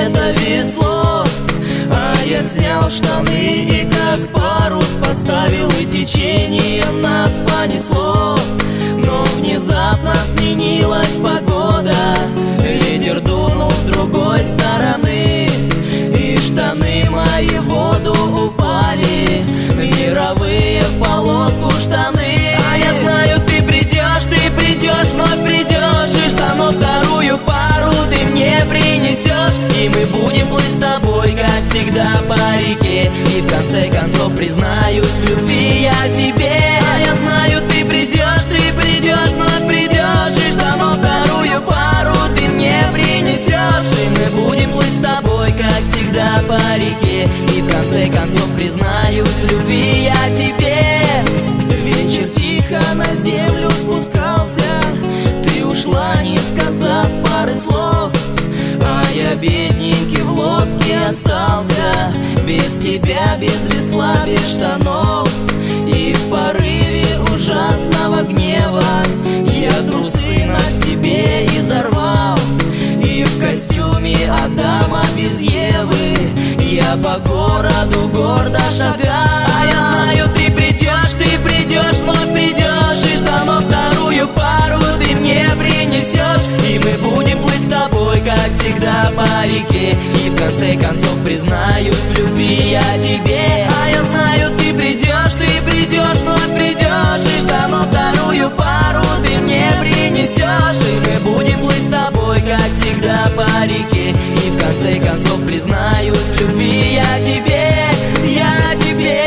это весло. А я снял штаны и как парус поставил, и течением нас понесло. Но внезапно сменилась погода, ветер дунул с другой стороны, и штаны мои в воду упали, мировые в полоску штаны. А я знаю, ты придешь, вновь придешь, и штанов вторую пару ты мне принесешь, и мы будем плыть с тобой, как всегда, по реке. И в конце концов признаюсь в любви я тебе. А я знаю, ты придешь, вновь придешь, и штанов вторую пару ты мне принесешь, и мы будем плыть с тобой, как всегда, по реке. И в конце концов признаюсь в любви я тебе. Вечер тихо на землю спускался, ты ушла, не сказав пары слов, а я бедненький в лодке остался, без тебя, без весла, без штанов. И в порыве ужасного гнева я трусы на себе изорвал, и в костюме Адама без Евы я по городу гордо шагал. А я знаю, ты придешь, вновь придешь, и штанов вторую пару ты мне принесешь, и мы будем плыть с тобой, как всегда, по реке. И в конце концов признаюсь в любви я тебе. А я знаю, ты придешь, вновь придешь, и штанов вторую пару ты мне принесешь, и мы будем плыть с тобой, как всегда, по реке. И в конце концов признаюсь в любви я тебе, я тебе,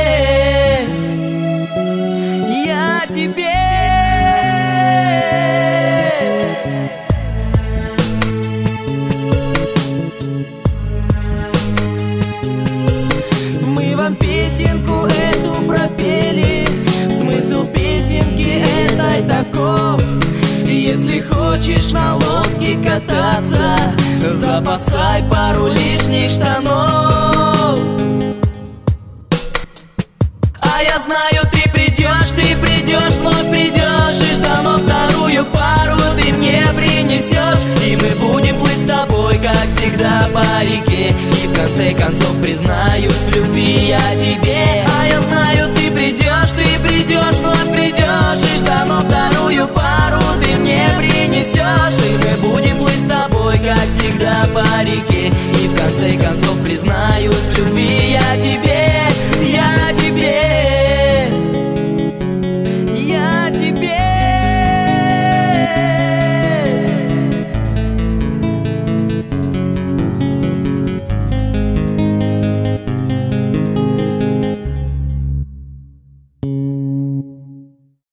я тебе. Мы вам песенку эту пропели, смысл песенки этой таков: если хочешь на лодке кататься, запасай пару лишних штанов. А я знаю, ты придешь, вновь придешь, и штанов вторую пару ты мне принесешь, и мы будем плыть с тобой, как всегда, по реке. И в конце концов признаюсь в любви я тебе. А я знаю, ты придешь, вновь придешь, и штанов вторую пару ты мне принесешь, и мы будем плыть с тобой, как всегда, по реке. И в конце концов